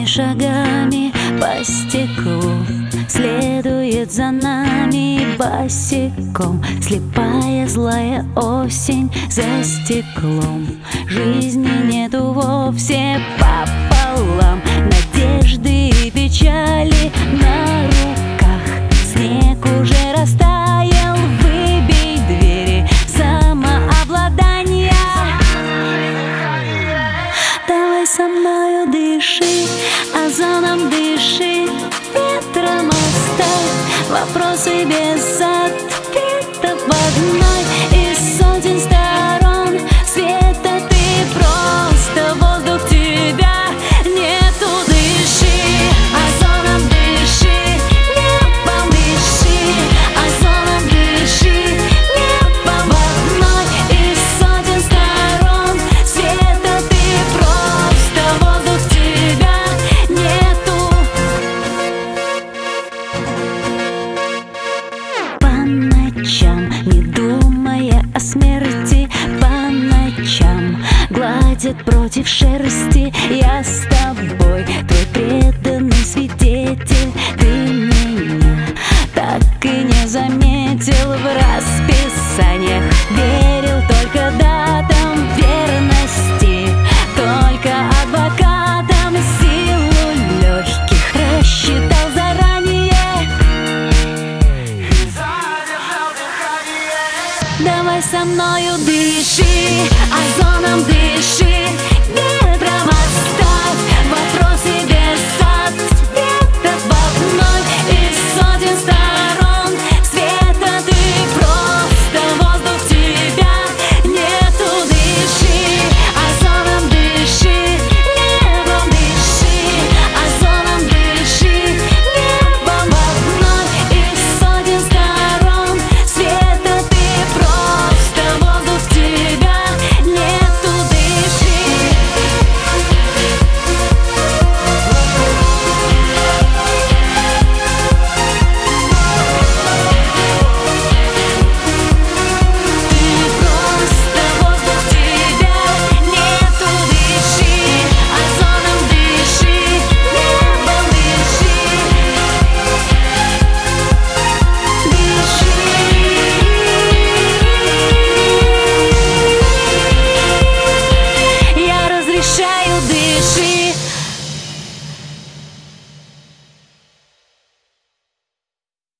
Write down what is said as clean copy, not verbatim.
шагами по стеклу следует за нами босиком. Слепая злая осень за стеклом. Жизни нету вовсе пополам. Надежды и печали на руках. Снег уже растаял, выбей двери самообладания. Давай со мною дыши, озоном дыши, ветром оставь вопросы без ответов. В одной из сотен сторон света ты просто воздух, тебя нету. Дыши, озоном дыши, небом дыши, озоном дыши, небом. В одной из сотен сторон света ты просто воздух, тебя нету. По ночам, не думая о смерти, по ночам гладят против шерсти. Я с тобой, твой преданный свидетель. Ты меня так и не заметил в расписаниях. Верил только датам верности, только адвокатам. Силу легких рассчитал заранее. Давай со мною дыши, озоном дыши, ветром оставь вопросы без ответов. В одной из сотен